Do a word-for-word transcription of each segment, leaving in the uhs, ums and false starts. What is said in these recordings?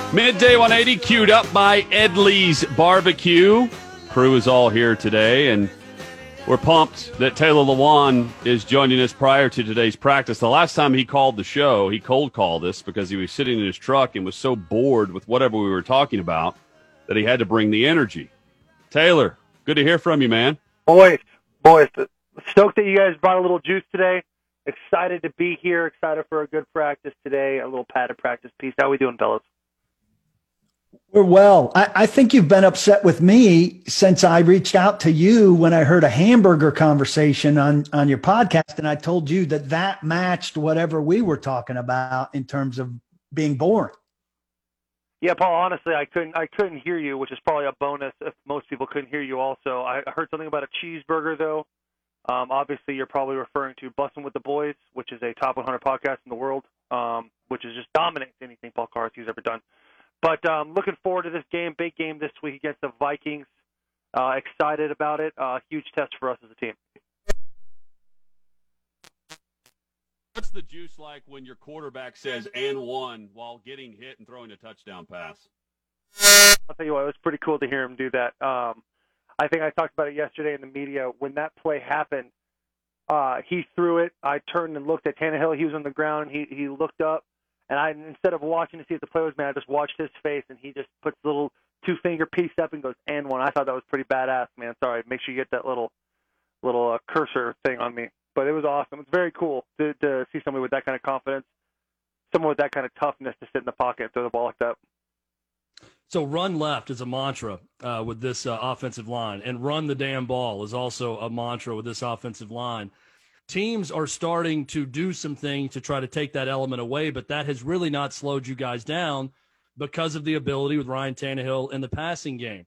Midday one eighty queued up by Edley's Barbecue. Crew is all here today, and we're pumped that Taylor Lewan is joining us prior to today's practice. The last time he called the show, he cold called us because he was sitting in his truck and was so bored with whatever we were talking about that he had to bring the energy. Taylor, good to hear from you, man. Boys, boys, stoked that you guys brought a little juice today. Excited to be here. Excited for a good practice today, a little padded practice piece. How we doing, fellas? We're well. I, I think you've been upset with me since I reached out to you when I heard a hamburger conversation on, on your podcast, and I told you that that matched whatever we were talking about in terms of being boring. Yeah, Paul, honestly, I couldn't I couldn't hear you, which is probably a bonus if most people couldn't hear you also. I heard something about a cheeseburger, though. Um, obviously, you're probably referring to Bussin' with the Boys, which is a top one hundred podcast in the world, um, which is just dominates anything Paul Karski's ever done. But um, looking forward to this game, big game this week against the Vikings. Uh, excited about it. Uh, huge test for us as a team. What's the juice like when your quarterback says and one while getting hit and throwing a touchdown pass? I'll tell you what, it was pretty cool to hear him do that. Um, I think I talked about it yesterday in the media. When that play happened, uh, he threw it. I turned and looked at Tannehill. He was on the ground. He he looked up. And I, instead of watching to see if the play was made, I just watched his face, and he just puts the little two-finger piece up and goes, and one. I thought that was pretty badass, man. Sorry, make sure you get that little little uh, cursor thing on me. But it was awesome. It's very cool to, to see somebody with that kind of confidence, someone with that kind of toughness to sit in the pocket and throw the ball like that. So run left is a mantra uh, with this uh, offensive line, and run the damn ball is also a mantra with this offensive line. Teams are starting to do some things to try to take that element away, but that has really not slowed you guys down because of the ability with Ryan Tannehill in the passing game.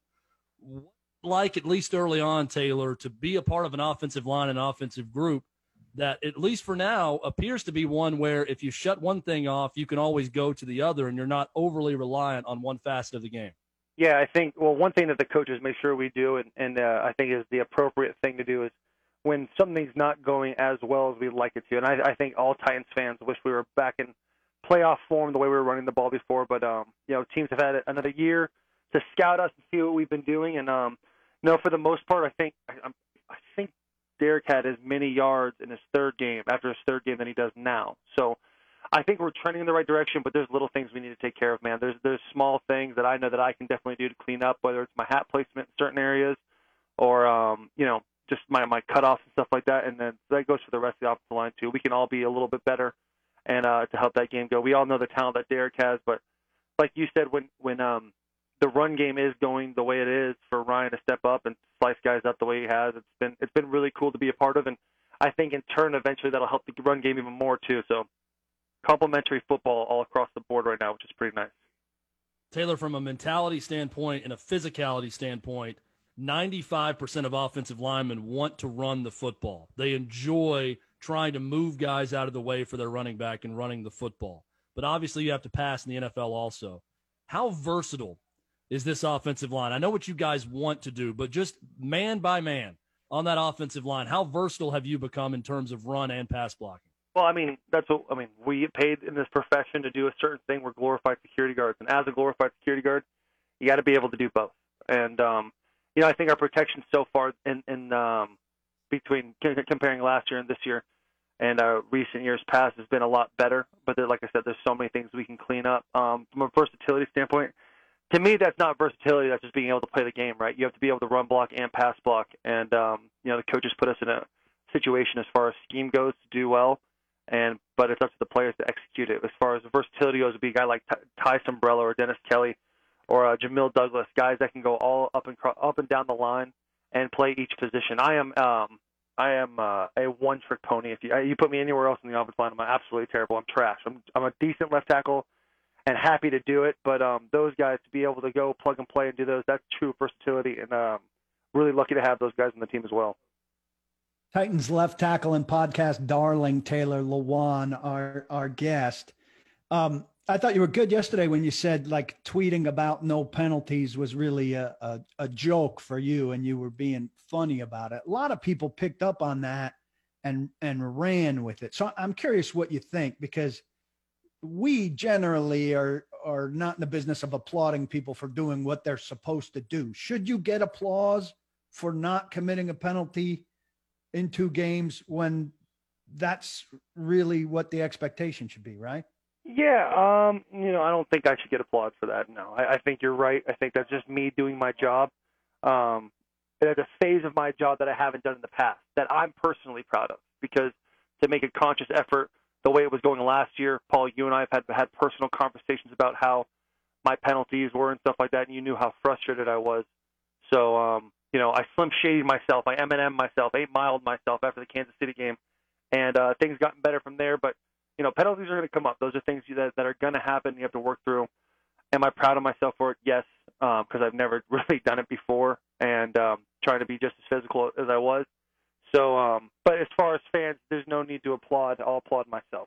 Like, at least early on, Taylor, to be a part of an offensive line and offensive group that, at least for now, appears to be one where if you shut one thing off, you can always go to the other, and you're not overly reliant on one facet of the game. Yeah, I think, well, one thing that the coaches make sure we do, and, and uh, I think is the appropriate thing to do, is when something's not going as well as we'd like it to. And I, I think all Titans fans wish we were back in playoff form the way we were running the ball before. But, um, you know, teams have had another year to scout us and see what we've been doing. And, um, you know, for the most part, I think I, I think Derek had as many yards in his third game, after his third game, than he does now. So I think we're trending in the right direction, but there's little things we need to take care of, man. There's, there's small things that I know that I can definitely do to clean up, whether it's my hat placement in certain areas or, um, you know, just my, my cutoffs and stuff like that, and then that goes for the rest of the offensive line too. We can all be a little bit better and uh, to help that game go. We all know the talent that Derek has, but like you said, when when um, the run game is going the way it is for Ryan to step up and slice guys up the way he has, it's been it's been really cool to be a part of, and I think in turn eventually that'll help the run game even more too. So complimentary football all across the board right now, which is pretty nice. Taylor, from a mentality standpoint and a physicality standpoint, ninety-five percent of offensive linemen want to run the football. They enjoy trying to move guys out of the way for their running back and running the football. But obviously you have to pass in the N F L also. How versatile is this offensive line? I know what you guys want to do, but just man by man on that offensive line, how versatile have you become in terms of run and pass blocking? Well, I mean, that's what I mean. We get paid in this profession to do a certain thing. We're glorified security guards. And as a glorified security guard, you got to be able to do both. And, um, You know, I think our protection so far in, in um, between comparing last year and this year and uh, recent years past has been a lot better. But there, like I said, there's so many things we can clean up. Um, from a versatility standpoint, to me, that's not versatility. That's just being able to play the game, right? You have to be able to run block and pass block. And, um, you know, the coaches put us in a situation as far as scheme goes to do well. And But it's up to the players to execute it. As far as versatility goes, it would be a guy like Ty Sombrello or Dennis Kelly or uh, Jamil Douglas, guys that can go all up and up and down the line and play each position. I am um, I am uh, a one-trick pony. If you you put me anywhere else in the offensive line, I'm absolutely terrible. I'm trash. I'm I'm a decent left tackle and happy to do it, but um, those guys to be able to go plug and play and do those, that's true versatility, and um, really lucky to have those guys on the team as well. Titans left tackle and podcast darling Taylor Lewan, our our guest. Um, I thought you were good yesterday when you said like tweeting about no penalties was really a, a, a joke for you and you were being funny about it. A lot of people picked up on that and, and ran with it. So I'm curious what you think, because we generally are, are not in the business of applauding people for doing what they're supposed to do. Should you get applause for not committing a penalty in two games when that's really what the expectation should be, right? Yeah, um, you know, I don't think I should get applaud for that. No, I, I think you're right. I think that's just me doing my job. Um, it's a phase of my job that I haven't done in the past that I'm personally proud of, because to make a conscious effort the way it was going last year, Paul, you and I have had, had personal conversations about how my penalties were and stuff like that, and you knew how frustrated I was. So, um, you know, I Slim Shady myself, I M and M myself, eight miled myself after the Kansas City game, and uh, things gotten better from there. But you know, penalties are going to come up. Those are things that, that are going to happen. You have to work through. Am I proud of myself for it? Yes, because um, I've never really done it before, and um, trying to be just as physical as I was. So, um, but as far as fans, there's no need to applaud. I'll applaud myself.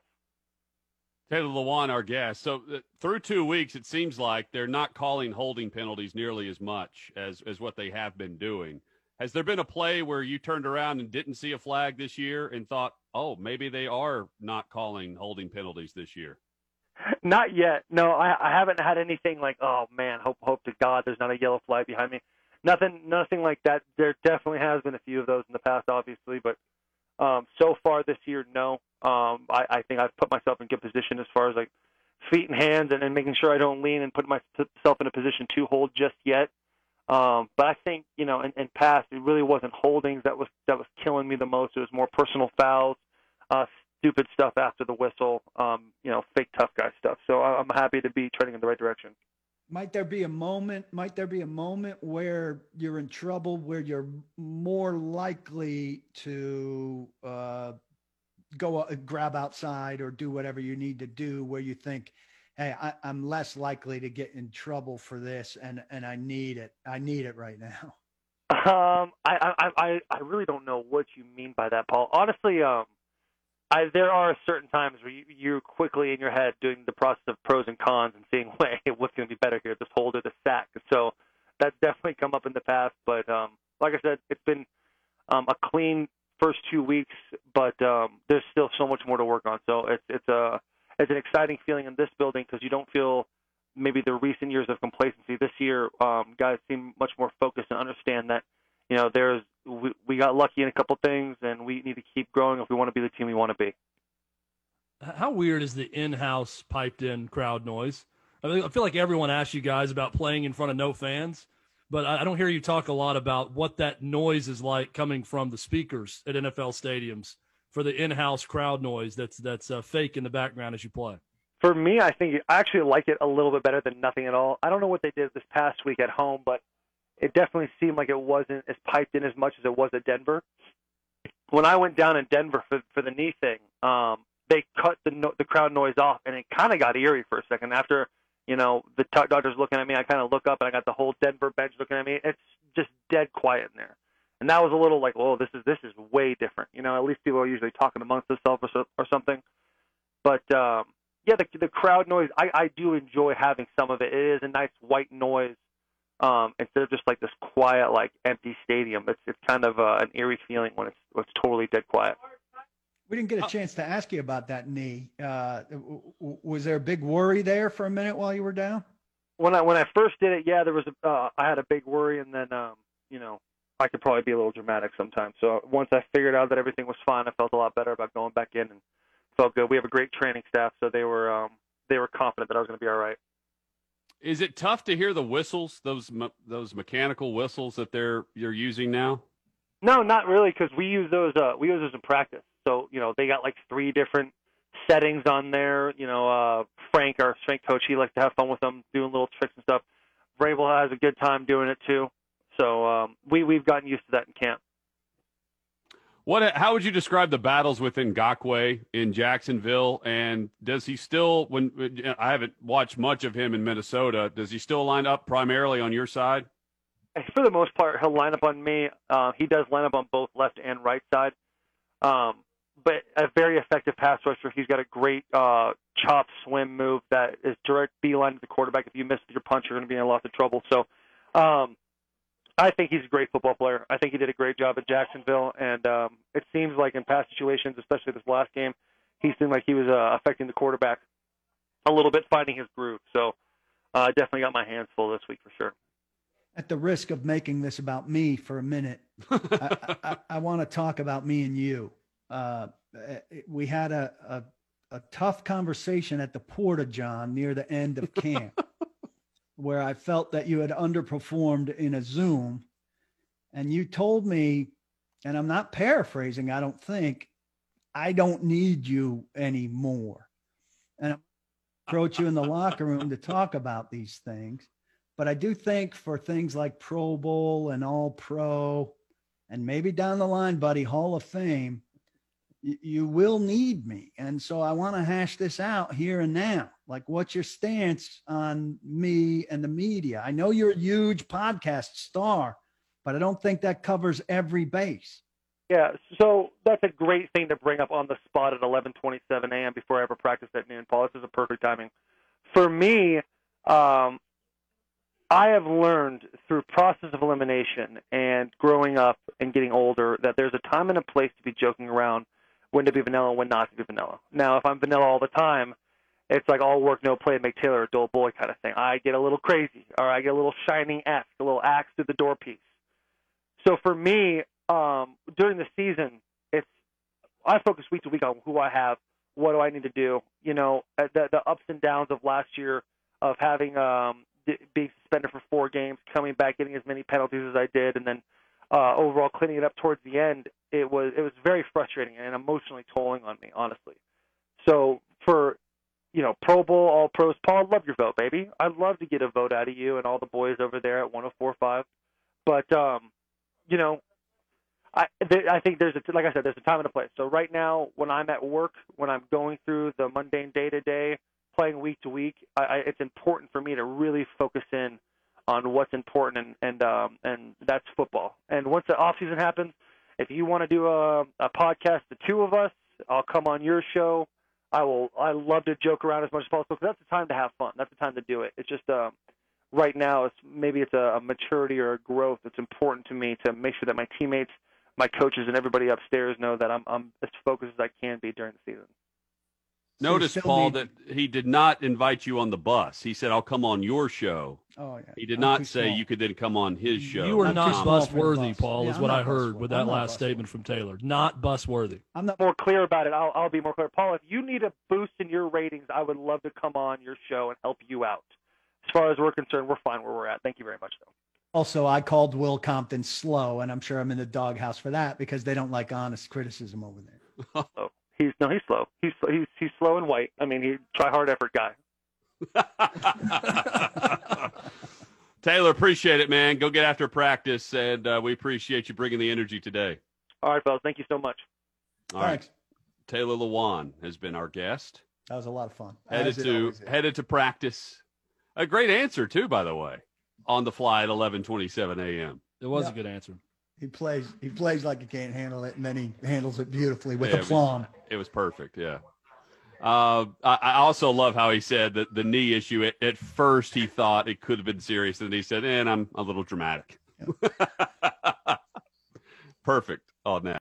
Taylor Lewan, our guest. So uh, through two weeks, it seems like they're not calling holding penalties nearly as much as, as what they have been doing. Has there been a play where you turned around and didn't see a flag this year and thought, oh, maybe they are not calling holding penalties this year? Not yet. No, I, I haven't had anything like, oh, man, hope hope to God there's not a yellow flag behind me. Nothing nothing like that. There definitely has been a few of those in the past, obviously, but um, so far this year, no. Um, I, I think I've put myself in good position as far as like feet and hands and, and making sure I don't lean and put myself in a position to hold just yet. Um, but I think, you know, in, in past, it really wasn't holdings that was that was killing me the most. It was more personal fouls, uh, stupid stuff after the whistle, um, you know, fake tough guy stuff. So I'm happy to be trending in the right direction. Might there be a moment, might there be a moment where you're in trouble, where you're more likely to uh, go uh, grab outside or do whatever you need to do, where you think, hey, I, I'm less likely to get in trouble for this, and, and I need it. I need it right now. Um, I, I, I, I really don't know what you mean by that, Paul. Honestly, um, I, there are certain times where you, you're quickly in your head doing the process of pros and cons and seeing, wait, what's going to be better here, this hold or the sack. So that's definitely come up in the past. But um, like I said, it's been um, a clean first two weeks, but um, there's still so much more to work on. So it's it's a it's an exciting feeling in this building because you don't feel maybe the recent years of complacency. This year, um, guys seem much more focused and understand that, you know, there's we, we got lucky in a couple things, and we need to keep growing if we want to be the team we want to be. How weird is the in-house piped-in crowd noise? I, mean, I feel like everyone asks you guys about playing in front of no fans, but I, I don't hear you talk a lot about what that noise is like coming from the speakers at N F L stadiums for the in-house crowd noise that's that's uh, fake in the background as you play. For me, I think I actually like it a little bit better than nothing at all. I don't know what they did this past week at home, but it definitely seemed like it wasn't as piped in as much as it was at Denver. When I went down in Denver for for the knee thing, um, they cut the no, the crowd noise off, and it kind of got eerie for a second. After, you know, the t- doctor's looking at me, I kind of look up, and I got the whole Denver bench looking at me. It's just dead quiet in there, and that was a little like, oh, this is this is way different. You know, at least people are usually talking amongst themselves or, so, or something. But um, yeah, the the crowd noise, I, I do enjoy having some of it. It is a nice white noise. Um, instead of just like this quiet, like empty stadium, it's it's kind of uh, an eerie feeling when it's when it's totally dead quiet. We didn't get a chance to ask you about that knee. Uh, w- w- was there a big worry there for a minute while you were down? When I when I first did it, yeah, there was a uh, I had a big worry, and then um, you know, I could probably be a little dramatic sometimes. So once I figured out that everything was fine, I felt a lot better about going back in and felt good. We have a great training staff, so they were um, they were confident that I was going to be all right. Is it tough to hear the whistles, those me- those mechanical whistles that they're you're using now? No, not really, because we use those. Uh, we use those in practice. So you know, they got like three different settings on there. You know, uh, Frank, our strength coach, he likes to have fun with them, doing little tricks and stuff. Vrabel has a good time doing it too. So um, we we've gotten used to that in camp. What? How would you describe the battles with Ngakoue in Jacksonville? And does he still, when I haven't watched much of him in Minnesota, does he still line up primarily on your side? For the most part, he'll line up on me. Uh, he does line up on both left and right side. Um, but a very effective pass rusher. He's got a great uh, chop swim move that is direct beeline to the quarterback. If you miss your punch, you're going to be in lots of trouble. So um, I think he's a great football player. I think he did a great job at Jacksonville, and um, it seems like in past situations, especially this last game, he seemed like he was uh, affecting the quarterback a little bit, finding his groove. So uh, definitely got my hands full this week for sure. At the risk of making this about me for a minute, I, I, I want to talk about me and you. Uh, we had a, a a tough conversation at the Porta-John near the end of camp where I felt that you had underperformed in a Zoom. And you told me, and I'm not paraphrasing, I don't think, I don't need you anymore. And I approach you in the locker room to talk about these things. But I do think for things like Pro Bowl and All Pro, and maybe down the line, buddy, Hall of Fame, you, you will need me. And so I want to hash this out here and now. Like, what's your stance on me and the media? I know you're a huge podcast star, but I don't think that covers every base. Yeah, so that's a great thing to bring up on the spot at eleven twenty-seven a.m. before I ever practice at noon, Paul. This is a perfect timing. For me, um, I have learned through process of elimination and growing up and getting older that there's a time and a place to be joking around, when to be vanilla and when not to be vanilla. Now, if I'm vanilla all the time, it's like all work, no play, make Taylor a dull boy kind of thing. I get a little crazy, or I get a little shining X, a little axe through the door piece. So for me, um, during the season, it's I focus week to week on who I have, what do I need to do. You know, the, the ups and downs of last year of having um, being suspended for four games, coming back, getting as many penalties as I did, and then uh, overall cleaning it up towards the end. It was it was very frustrating and emotionally tolling on me, honestly. So for you know, Pro Bowl, All Pros, Paul, I'd love your vote, baby. I'd love to get a vote out of you and all the boys over there at one oh four point five. But um, you know, I th- I think there's a like I said, there's a time and a place. So right now, when I'm at work, when I'm going through the mundane day to day, playing week to week, I, I, it's important for me to really focus in on what's important, and and um, and that's football. And once the off season happens, if you want to do a, a podcast, the two of us, I'll come on your show. I will. I love to joke around as much as possible because that's the time to have fun. That's the time to do it. It's just um, right now, it's maybe it's a, a maturity or a growth. It's important to me to make sure that my teammates, my coaches, and everybody upstairs know that I'm, I'm as focused as I can be during the season. Notice, So Paul, need- that he did not invite you on the bus. He said, I'll come on your show. Oh, yeah. He did I'm not too say small. you could then come on his show. You were I'm not too small bus for the worthy, bus. Paul, Yeah, is I'm what not I heard bus with worthy. that I'm not last bus statement worthy. from Taylor. Not bus worthy. I'm not. More clear about it. I'll, I'll be more clear. Paul, if you need a boost in your ratings, I would love to come on your show and help you out. As far as we're concerned, we're fine where we're at. Thank you very much, though. Also, I called Will Compton slow, and I'm sure I'm in the doghouse for that because they don't like honest criticism over there. So he's no, he's slow. He's he's he's slow and white. I mean, he try hard effort guy. Taylor, appreciate it, man. Go get after practice, and uh, we appreciate you bringing the energy today. All right, fellas. Thank you so much. All Thanks. right. Taylor Lewan has been our guest. That was a lot of fun. Headed As it to always is. headed to practice. A great answer too, by the way, on the fly at eleven twenty-seven a.m. It was Yeah. a good answer. He plays. He plays like he can't handle it, and then he handles it beautifully with Yeah, it was- aplomb. It was perfect. Yeah. Uh, I, I also love how he said that the knee issue. At, at first, he thought it could have been serious, and he said, "And I'm a little dramatic." Perfect on that.